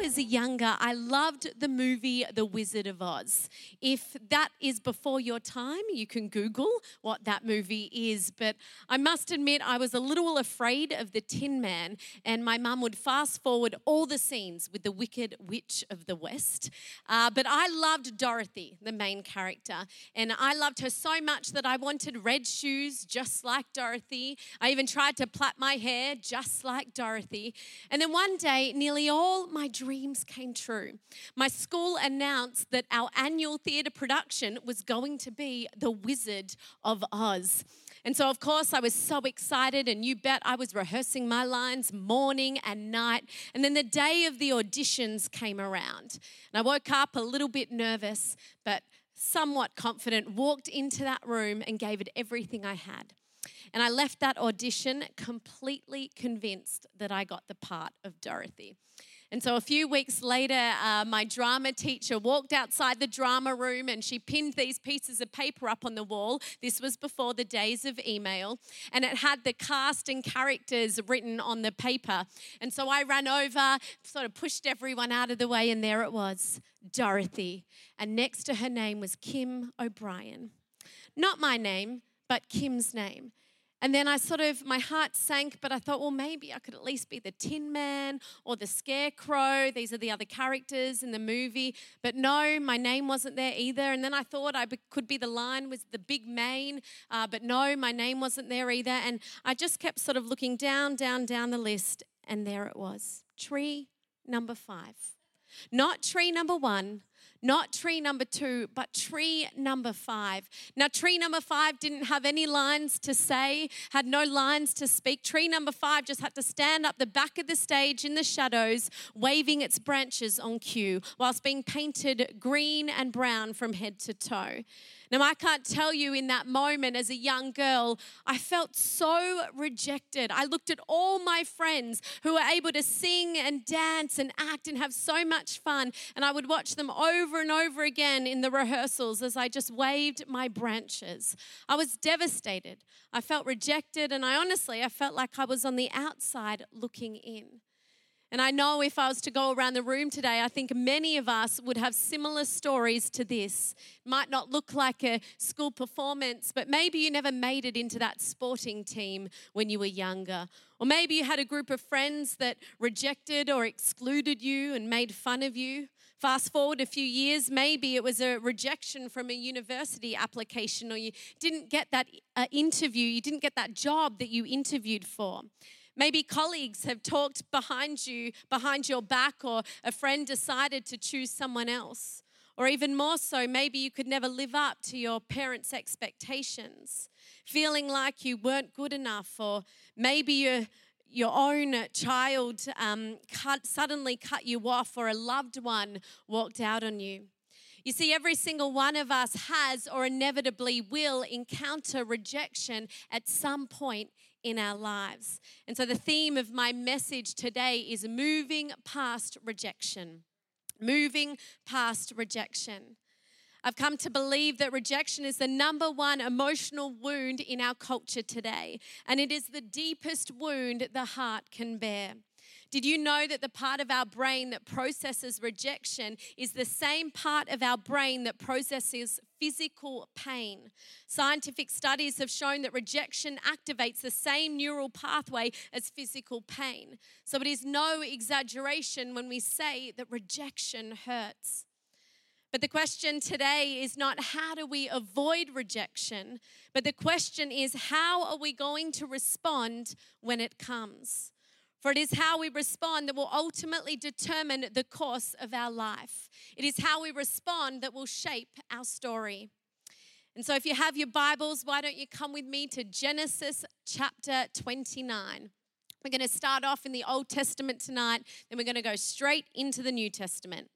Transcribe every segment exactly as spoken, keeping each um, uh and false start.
was younger, I loved the movie The Wizard of Oz. If that is before your time, you can Google what that movie is. But I must admit, I was a little afraid of the Tin Man, and my mum would fast forward all the scenes with the Wicked Witch of the West. Uh, but I loved Dorothy, the main character, and I loved her so much that I wanted red shoes just like Dorothy. I even tried to plait my hair just like Dorothy. And then one day, nearly all my dreams came true. My school announced that our annual theatre production was going to be The Wizard of Oz. And so, of course, I was so excited, and you bet I was rehearsing my lines morning and night. And then the day of the auditions came around. And I woke up a little bit nervous, but somewhat confident, walked into that room and gave it everything I had. And I left that audition completely convinced that I got the part of Dorothy. And so a few weeks later, uh, my drama teacher walked outside the drama room and she pinned these pieces of paper up on the wall. This was before the days of email. And it had the cast and characters written on the paper. And so I ran over, sort of pushed everyone out of the way, and there it was, Dorothy. And next to her name was Kim O'Brien. Not my name, but Kim's name. And then I sort of, my heart sank, but I thought, well, maybe I could at least be the Tin Man or the Scarecrow. These are the other characters in the movie. But no, my name wasn't there either. And then I thought I could be the Lion with the big mane. Uh, but no, my name wasn't there either. And I just kept sort of looking down, down, down the list. And there it was, tree number five. Not tree number one, not tree number two, but tree number five. Now, tree number five didn't have any lines to say, had no lines to speak. Tree number five just had to stand up the back of the stage in the shadows, waving its branches on cue, whilst being painted green and brown from head to toe. Now, I can't tell you, in that moment as a young girl, I felt so rejected. I looked at all my friends who were able to sing and dance and act and have so much fun, and I would watch them over and over again in the rehearsals as I just waved my branches. I was devastated. I felt rejected, and I honestly, I felt like I was on the outside looking in. And I know if I was to go around the room today, I think many of us would have similar stories to this. It might not look like a school performance, but maybe you never made it into that sporting team when you were younger. Or maybe you had a group of friends that rejected or excluded you and made fun of you. Fast forward a few years, maybe it was a rejection from a university application, or you didn't get that uh, interview, you didn't get that job that you interviewed for. Maybe colleagues have talked behind you, behind your back, or a friend decided to choose someone else. Or even more so, maybe you could never live up to your parents' expectations, feeling like you weren't good enough, or maybe your your own child um, cut, suddenly cut you off, or a loved one walked out on you. You see, every single one of us has or inevitably will encounter rejection at some point in our lives. And so the theme of my message today is moving past rejection. Moving past rejection. I've come to believe that rejection is the number one emotional wound in our culture today, and it is the deepest wound the heart can bear. Did you know that the part of our brain that processes rejection is the same part of our brain that processes physical pain? Scientific studies have shown that rejection activates the same neural pathway as physical pain. So it is no exaggeration when we say that rejection hurts. But the question today is not how do we avoid rejection, but the question is how are we going to respond when it comes? For it is how we respond that will ultimately determine the course of our life. It is how we respond that will shape our story. And so if you have your Bibles, why don't you come with me to Genesis chapter twenty-nine. We're going to start off in the Old Testament tonight, then we're going to go straight into the New Testament.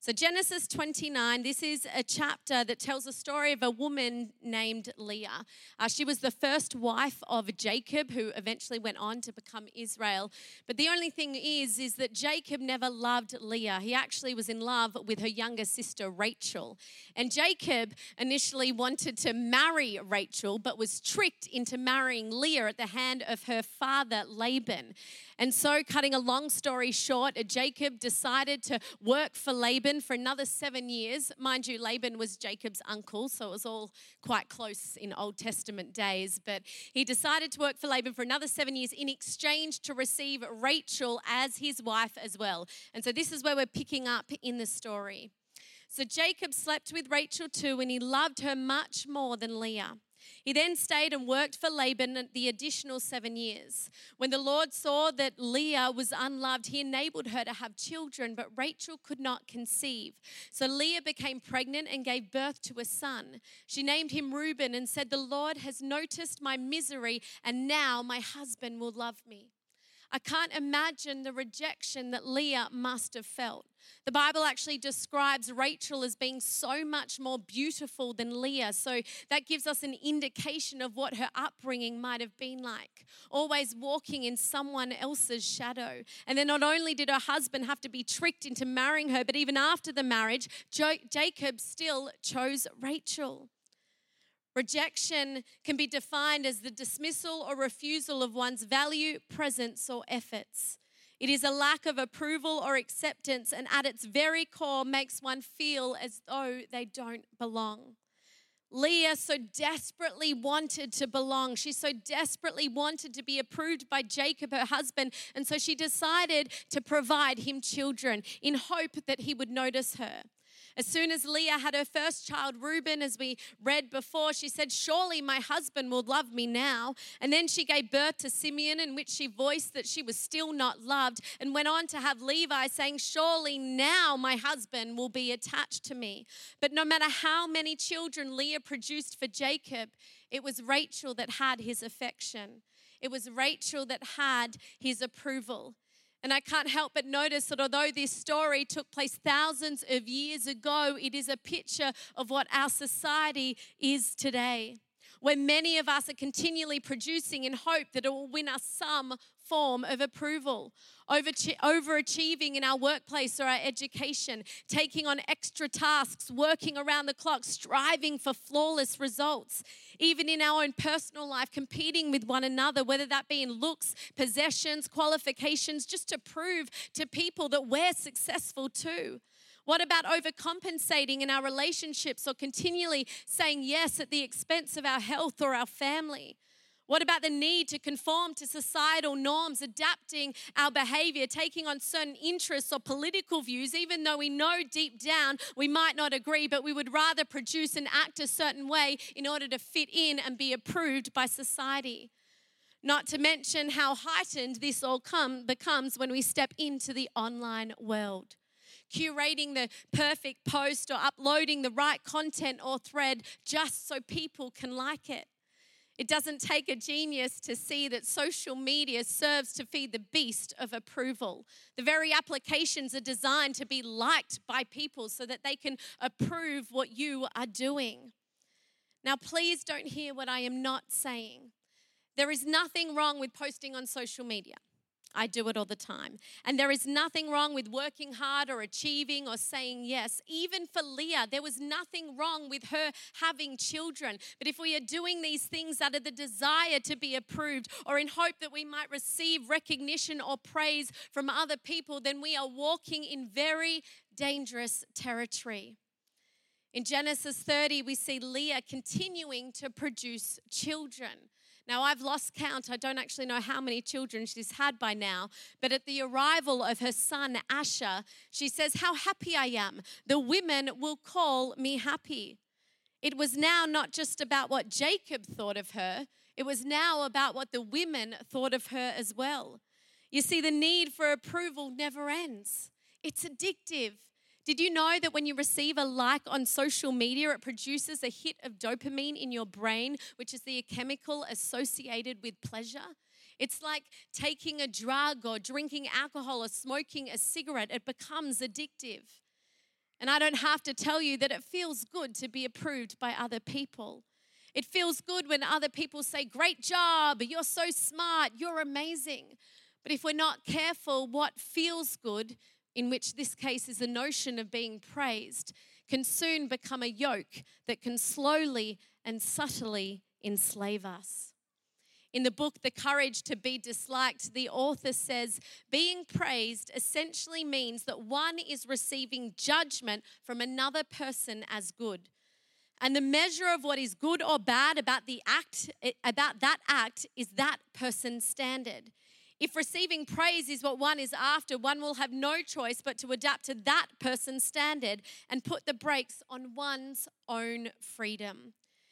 So Genesis twenty-nine, this is a chapter that tells the story of a woman named Leah. Uh, she was the first wife of Jacob, who eventually went on to become Israel. But the only thing is, is that Jacob never loved Leah. He actually was in love with her younger sister, Rachel. And Jacob initially wanted to marry Rachel, but was tricked into marrying Leah at the hand of her father, Laban. And so, cutting a long story short, Jacob decided to work for Laban for another seven years. Mind you, Laban was Jacob's uncle, so it was all quite close in Old Testament days. But he decided to work for Laban for another seven years in exchange to receive Rachel as his wife as well. And so this is where we're picking up in the story. So Jacob slept with Rachel too, and he loved her much more than Leah. He then stayed and worked for Laban the additional seven years. When the Lord saw that Leah was unloved, he enabled her to have children, but Rachel could not conceive. So Leah became pregnant and gave birth to a son. She named him Reuben and said, "The Lord has noticed my misery, and now my husband will love me." I can't imagine the rejection that Leah must have felt. The Bible actually describes Rachel as being so much more beautiful than Leah. So that gives us an indication of what her upbringing might have been like. Always walking in someone else's shadow. And then not only did her husband have to be tricked into marrying her, but even after the marriage, jo- Jacob still chose Rachel. Rejection can be defined as the dismissal or refusal of one's value, presence, or efforts. It is a lack of approval or acceptance, and at its very core makes one feel as though they don't belong. Leah so desperately wanted to belong. She so desperately wanted to be approved by Jacob, her husband, and so she decided to provide him children in hope that he would notice her. As soon as Leah had her first child, Reuben, as we read before, she said, "Surely my husband will love me now." And then she gave birth to Simeon, in which she voiced that she was still not loved, and went on to have Levi, saying, "Surely now my husband will be attached to me." But no matter how many children Leah produced for Jacob, it was Rachel that had his affection. It was Rachel that had his approval. And I can't help but notice that although this story took place thousands of years ago, it is a picture of what our society is today, where many of us are continually producing in hope that it will win us some form of approval, Over, overachieving in our workplace or our education, taking on extra tasks, working around the clock, striving for flawless results, even in our own personal life, competing with one another, whether that be in looks, possessions, qualifications, just to prove to people that we're successful too. What about overcompensating in our relationships or continually saying yes at the expense of our health or our family? What about the need to conform to societal norms, adapting our behavior, taking on certain interests or political views, even though we know deep down we might not agree, but we would rather produce and act a certain way in order to fit in and be approved by society? Not to mention how heightened this all come, becomes when we step into the online world. Curating the perfect post or uploading the right content or thread just so people can like it. It doesn't take a genius to see that social media serves to feed the beast of approval. The very applications are designed to be liked by people so that they can approve what you are doing. Now, please don't hear what I am not saying. There is nothing wrong with posting on social media. I do it all the time. And there is nothing wrong with working hard or achieving or saying yes. Even for Leah, there was nothing wrong with her having children. But if we are doing these things out of the desire to be approved or in hope that we might receive recognition or praise from other people, then we are walking in very dangerous territory. In Genesis thirty, we see Leah continuing to produce children. Now, I've lost count. I don't actually know how many children she's had by now. But at the arrival of her son, Asher, she says, "How happy I am. The women will call me happy." It was now not just about what Jacob thought of her. It was now about what the women thought of her as well. You see, the need for approval never ends. It's addictive. Did you know that when you receive a like on social media, it produces a hit of dopamine in your brain, which is the chemical associated with pleasure? It's like taking a drug or drinking alcohol or smoking a cigarette. It becomes addictive. And I don't have to tell you that it feels good to be approved by other people. It feels good when other people say, great job, you're so smart, you're amazing. But if we're not careful, what feels good, in which this case is the notion of being praised, can soon become a yoke that can slowly and subtly enslave us. In the book, The Courage to Be Disliked, the author says, being praised essentially means that one is receiving judgment from another person as good. And the measure of what is good or bad about the act, about that act is that person's standard. If receiving praise is what one is after, one will have no choice but to adapt to that person's standard and put the brakes on one's own freedom.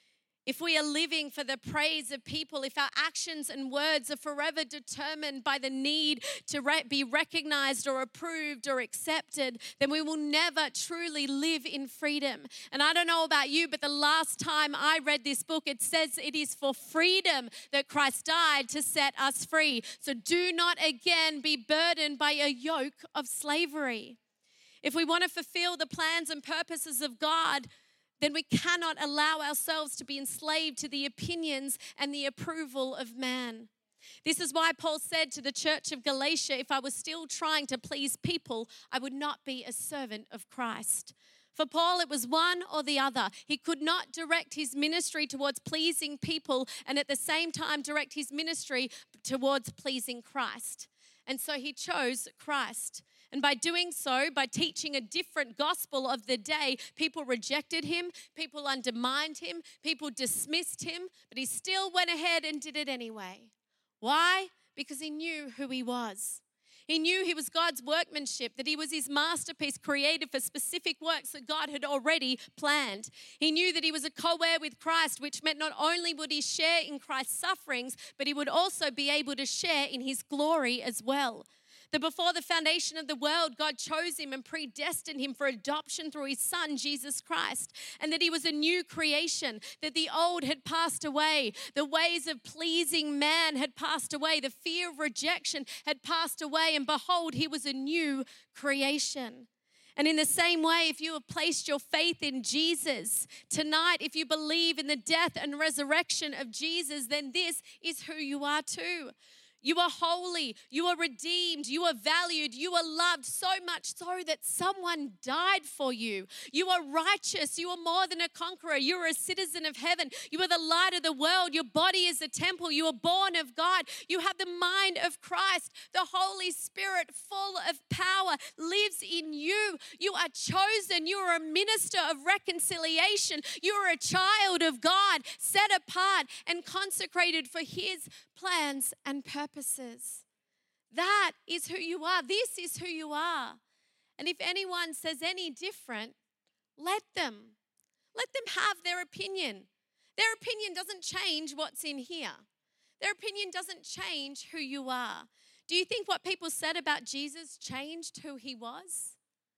If we are living for the praise of people, if our actions and words are forever determined by the need to re- be recognized or approved or accepted, then we will never truly live in freedom. And I don't know about you, but the last time I read this book, it says it is for freedom that Christ died to set us free. So do not again be burdened by a yoke of slavery. If we want to fulfill the plans and purposes of God, then we cannot allow ourselves to be enslaved to the opinions and the approval of man. This is why Paul said to the church of Galatia, if I was still trying to please people, I would not be a servant of Christ. For Paul, it was one or the other. He could not direct his ministry towards pleasing people and at the same time direct his ministry towards pleasing Christ. And so he chose Christ. And by doing so, by teaching a different gospel of the day, people rejected him, people undermined him, people dismissed him, but he still went ahead and did it anyway. Why? Because he knew who he was. He knew he was God's workmanship, that he was his masterpiece created for specific works that God had already planned. He knew that he was a co-heir with Christ, which meant not only would he share in Christ's sufferings, but he would also be able to share in his glory as well. That before the foundation of the world, God chose him and predestined him for adoption through his son, Jesus Christ. And that he was a new creation, that the old had passed away. The ways of pleasing man had passed away. The fear of rejection had passed away. And behold, he was a new creation. And in the same way, if you have placed your faith in Jesus tonight, if you believe in the death and resurrection of Jesus, then this is who you are too. You are holy, you are redeemed, you are valued, you are loved so much so that someone died for you. You are righteous, you are more than a conqueror, you are a citizen of heaven, you are the light of the world, your body is a temple, you are born of God, you have the mind of Christ, the Holy Spirit full of power lives in you. You are chosen, you are a minister of reconciliation, you are a child of God, set apart and consecrated for His plans and purposes. That is who you are. This is who you are. And if anyone says any different, let them. Let them have their opinion. Their opinion doesn't change what's in here. Their opinion doesn't change who you are. Do you think what people said about Jesus changed who he was?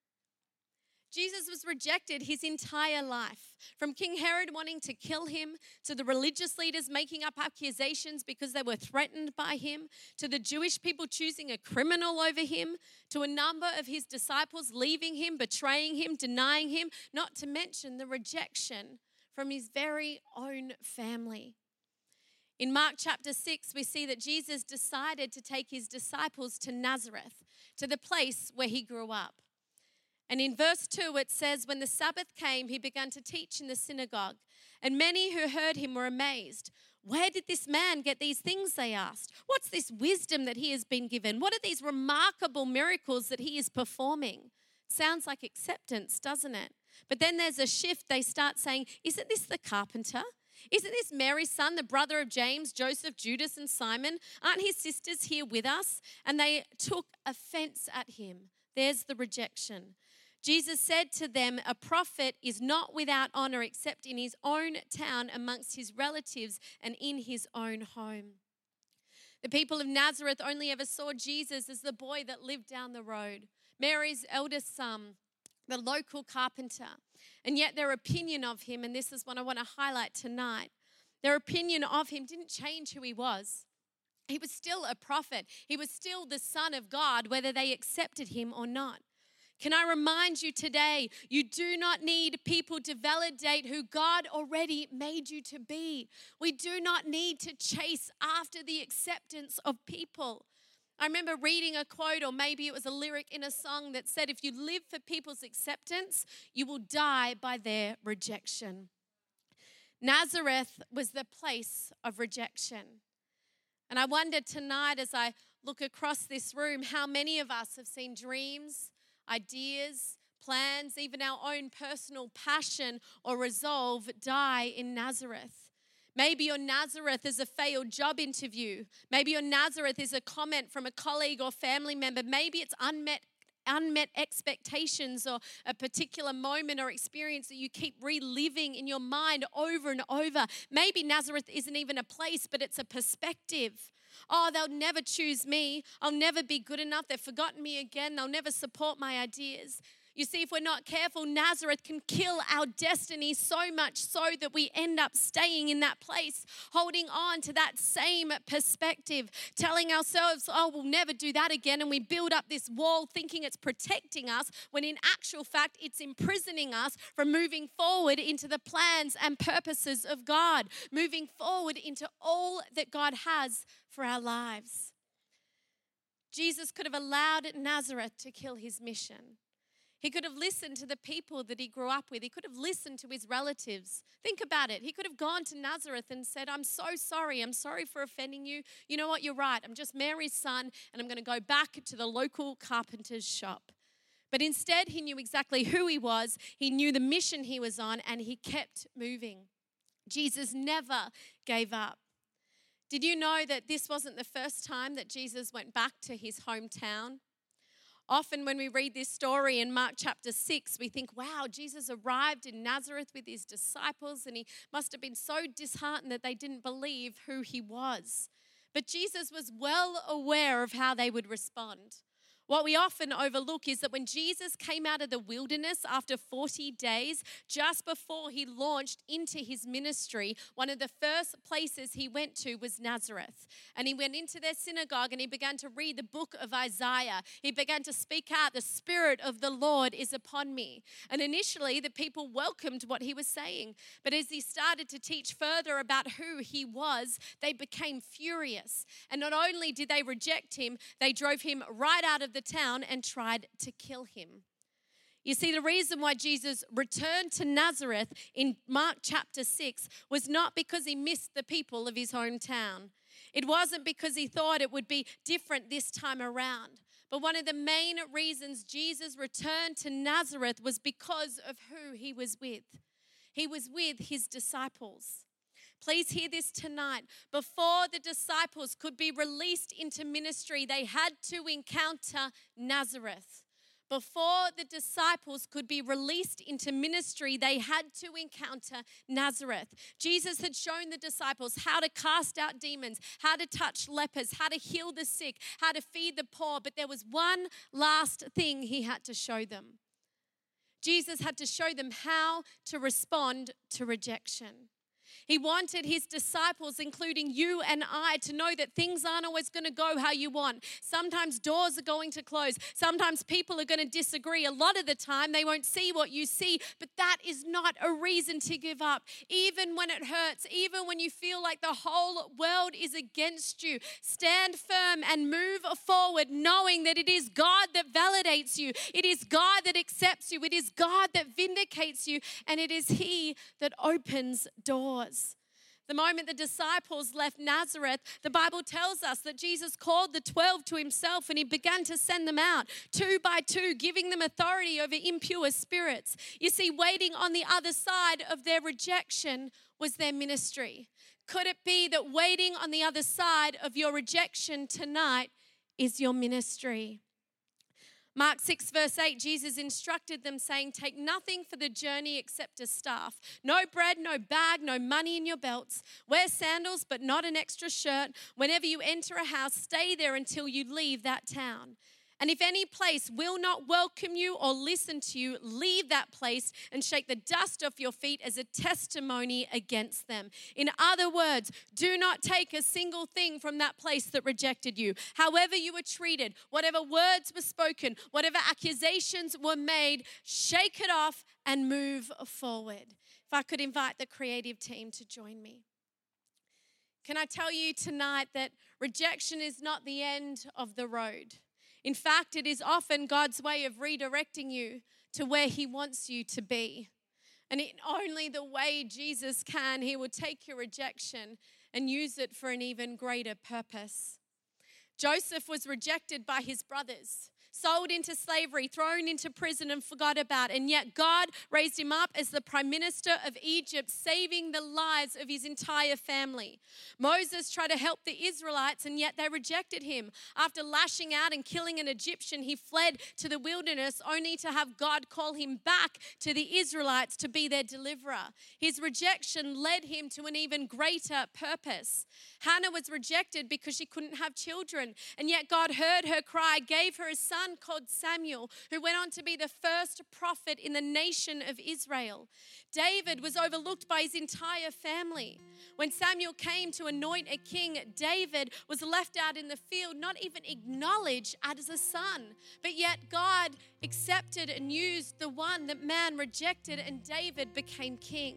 Jesus was rejected his entire life, from King Herod wanting to kill him, to the religious leaders making up accusations because they were threatened by him, to the Jewish people choosing a criminal over him, to a number of his disciples leaving him, betraying him, denying him, not to mention the rejection from his very own family. In Mark chapter six, we see that Jesus decided to take his disciples to Nazareth, to the place where he grew up. And in verse two, it says, when the Sabbath came, he began to teach in the synagogue. And many who heard him were amazed. Where did this man get these things, they asked. What's this wisdom that he has been given? What are these remarkable miracles that he is performing? Sounds like acceptance, doesn't it? But then there's a shift. They start saying, isn't this the carpenter? Isn't this Mary's son, the brother of James, Joseph, Judas, and Simon? Aren't his sisters here with us? And they took offense at him. There's the rejection. Jesus said to them, a prophet is not without honor except in his own town, amongst his relatives, and in his own home. The people of Nazareth only ever saw Jesus as the boy that lived down the road, Mary's eldest son, the local carpenter. And yet their opinion of him, and this is what I want to highlight tonight, their opinion of him didn't change who he was. He was still a prophet. He was still the Son of God, whether they accepted him or not. Can I remind you today, you do not need people to validate who God already made you to be. We do not need to chase after the acceptance of people. I remember reading a quote, or maybe it was a lyric in a song that said, if you live for people's acceptance, you will die by their rejection. Nazareth was the place of rejection. And I wonder tonight as I look across this room, how many of us have seen dreams, ideas, plans, even our own personal passion or resolve die in Nazareth. Maybe your Nazareth is a failed job interview. Maybe your Nazareth is a comment from a colleague or family member. Maybe it's unmet unmet expectations or a particular moment or experience that you keep reliving in your mind over and over. Maybe Nazareth isn't even a place, but it's a perspective. Oh, they'll never choose me. I'll never be good enough. They've forgotten me again. They'll never support my ideas. You see, if we're not careful, Nazareth can kill our destiny so much so that we end up staying in that place, holding on to that same perspective, telling ourselves, oh, we'll never do that again. And we build up this wall thinking it's protecting us, when in actual fact, it's imprisoning us from moving forward into the plans and purposes of God, moving forward into all that God has for our lives. Jesus could have allowed Nazareth to kill his mission. He could have listened to the people that he grew up with. He could have listened to his relatives. Think about it. He could have gone to Nazareth and said, I'm so sorry. I'm sorry for offending you. You know what? You're right. I'm just Mary's son, and I'm going to go back to the local carpenter's shop. But instead, he knew exactly who he was. He knew the mission he was on, and he kept moving. Jesus never gave up. Did you know that this wasn't the first time that Jesus went back to his hometown? Often when we read this story in Mark chapter six, we think, wow, Jesus arrived in Nazareth with his disciples and he must have been so disheartened that they didn't believe who he was. But Jesus was well aware of how they would respond. What we often overlook is that when Jesus came out of the wilderness after forty days, just before he launched into his ministry, one of the first places he went to was Nazareth. And he went into their synagogue and he began to read the book of Isaiah. He began to speak out, the Spirit of the Lord is upon me. And initially, the people welcomed what he was saying. But as he started to teach further about who he was, they became furious. And not only did they reject him, they drove him right out of the town and tried to kill him. You see, the reason why Jesus returned to Nazareth in Mark chapter six was not because he missed the people of his hometown. It wasn't because he thought it would be different this time around. But one of the main reasons Jesus returned to Nazareth was because of who he was with. He was with his disciples. Please hear this tonight. Before the disciples could be released into ministry, they had to encounter Nazareth. Before the disciples could be released into ministry, they had to encounter Nazareth. Jesus had shown the disciples how to cast out demons, how to touch lepers, how to heal the sick, how to feed the poor. But there was one last thing he had to show them. Jesus had to show them how to respond to rejection. He wanted his disciples, including you and I, to know that things aren't always going to go how you want. Sometimes doors are going to close. Sometimes people are going to disagree. A lot of the time, they won't see what you see, but that is not a reason to give up. Even when it hurts, even when you feel like the whole world is against you, stand firm and move forward, knowing that it is God that validates you. It is God that accepts you. It is God that vindicates you, and it is He that opens doors. The moment the disciples left Nazareth, the Bible tells us that Jesus called the twelve to himself and he began to send them out two by two, giving them authority over impure spirits. You see, waiting on the other side of their rejection was their ministry. Could it be that waiting on the other side of your rejection tonight is your ministry? Mark six verse eight, Jesus instructed them saying, take nothing for the journey except a staff. No bread, no bag, no money in your belts. Wear sandals, but not an extra shirt. Whenever you enter a house, stay there until you leave that town. And if any place will not welcome you or listen to you, leave that place and shake the dust off your feet as a testimony against them. In other words, do not take a single thing from that place that rejected you. However you were treated, whatever words were spoken, whatever accusations were made, shake it off and move forward. If I could invite the creative team to join me. Can I tell you tonight that rejection is not the end of the road? In fact, it is often God's way of redirecting you to where he wants you to be. And in only the way Jesus can, he will take your rejection and use it for an even greater purpose. Joseph was rejected by his brothers, sold into slavery, thrown into prison and forgot about. And yet God raised him up as the prime minister of Egypt, saving the lives of his entire family. Moses tried to help the Israelites, and yet they rejected him. After lashing out and killing an Egyptian, he fled to the wilderness only to have God call him back to the Israelites to be their deliverer. His rejection led him to an even greater purpose. Hannah was rejected because she couldn't have children, and yet God heard her cry, gave her a son called Samuel, who went on to be the first prophet in the nation of Israel. David was overlooked by his entire family. When Samuel came to anoint a king, David was left out in the field, not even acknowledged as a son. But yet God accepted and used the one that man rejected, and David became king.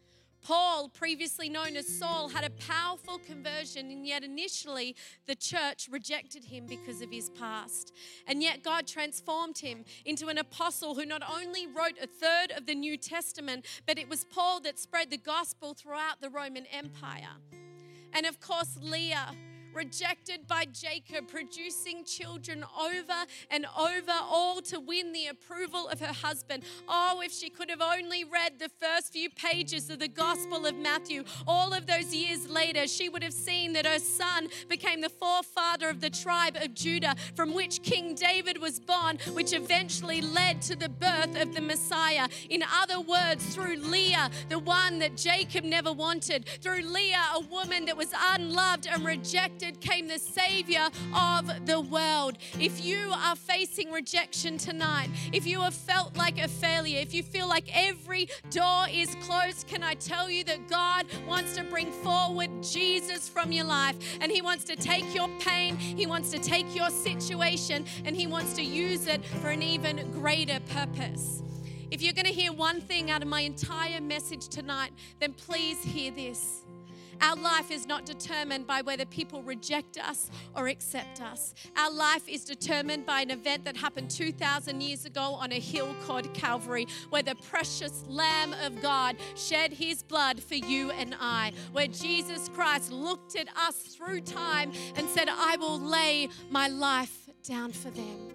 Paul, previously known as Saul, had a powerful conversion, and yet initially the church rejected him because of his past. And yet God transformed him into an apostle who not only wrote a third of the New Testament, but it was Paul that spread the gospel throughout the Roman Empire. And of course, Leah, rejected by Jacob, producing children over and over, all to win the approval of her husband. Oh, if she could have only read the first few pages of the Gospel of Matthew, all of those years later, she would have seen that her son became the forefather of the tribe of Judah, from which King David was born, which eventually led to the birth of the Messiah. In other words, through Leah, the one that Jacob never wanted, through Leah, a woman that was unloved and rejected, came the Savior of the world. If you are facing rejection tonight, if you have felt like a failure, if you feel like every door is closed, can I tell you that God wants to bring forward Jesus from your life, and he wants to take your pain, he wants to take your situation, and he wants to use it for an even greater purpose. If you're going to hear one thing out of my entire message tonight, then please hear this. Our life is not determined by whether people reject us or accept us. Our life is determined by an event that happened two thousand years ago on a hill called Calvary, where the precious Lamb of God shed his blood for you and I, where Jesus Christ looked at us through time and said, I will lay my life down for them.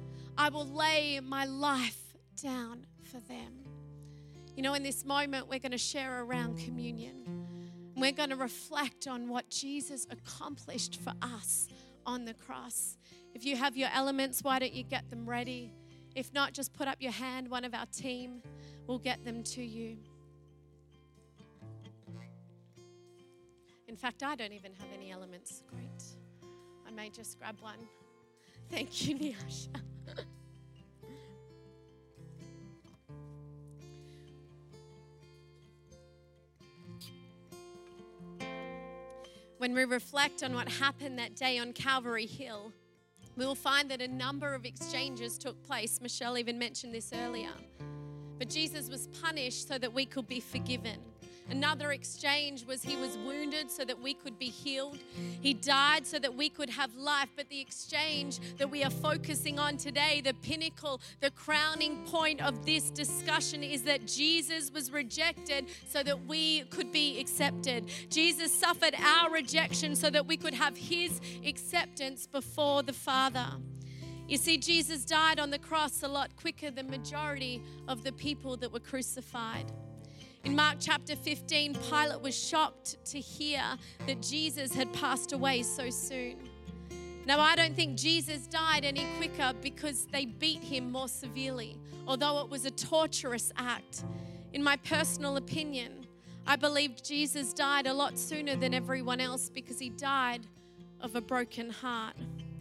I will lay my life down for them. You know, in this moment, we're going to share around communion. We're going to reflect on what Jesus accomplished for us on the cross. If you have your elements, why don't you get them ready? If not, just put up your hand. One of our team will get them to you. In fact, I don't even have any elements. Great. I may just grab one. Thank you, Nyasha. When we reflect on what happened that day on Calvary Hill, we will find that a number of exchanges took place. Michelle even mentioned this earlier. But Jesus was punished so that we could be forgiven. Another exchange was he was wounded so that we could be healed. He died so that we could have life. But the exchange that we are focusing on today, the pinnacle, the crowning point of this discussion, is that Jesus was rejected so that we could be accepted. Jesus suffered our rejection so that we could have his acceptance before the Father. You see, Jesus died on the cross a lot quicker than majority of the people that were crucified. In Mark chapter fifteen, Pilate was shocked to hear that Jesus had passed away so soon. Now, I don't think Jesus died any quicker because they beat him more severely, although it was a torturous act. In my personal opinion, I believe Jesus died a lot sooner than everyone else because he died of a broken heart.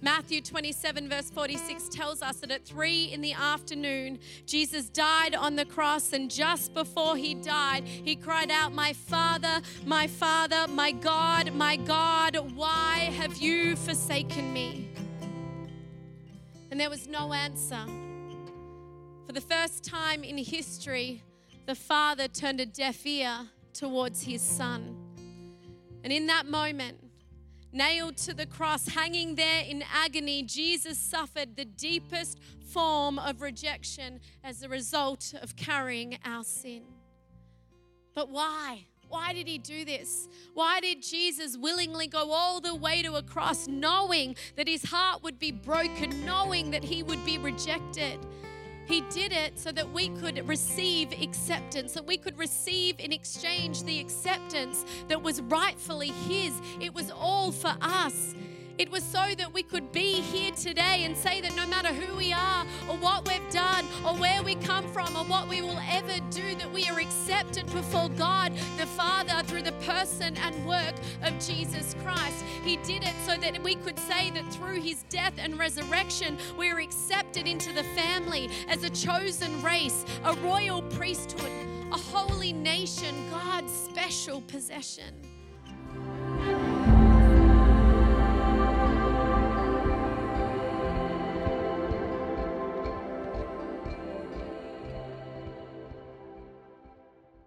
Matthew twenty-seven verse forty-six tells us that at three in the afternoon, Jesus died on the cross, and just before he died, he cried out, "My Father, my Father, my God, my God, why have you forsaken me?" And there was no answer. For the first time in history, the Father turned a deaf ear towards his Son. And in that moment, nailed to the cross, hanging there in agony, Jesus suffered the deepest form of rejection as a result of carrying our sin. But why? Why did he do this? Why did Jesus willingly go all the way to a cross, knowing that his heart would be broken, knowing that he would be rejected? He did it so that we could receive acceptance, that we could receive in exchange the acceptance that was rightfully his. It was all for us. It was so that we could be here today and say that no matter who we are or what we've done or where we come from or what we will ever do, that we are accepted before God the Father through the person and work of Jesus Christ. He did it so that we could say that through his death and resurrection, we are accepted into the family as a chosen race, a royal priesthood, a holy nation, God's special possession.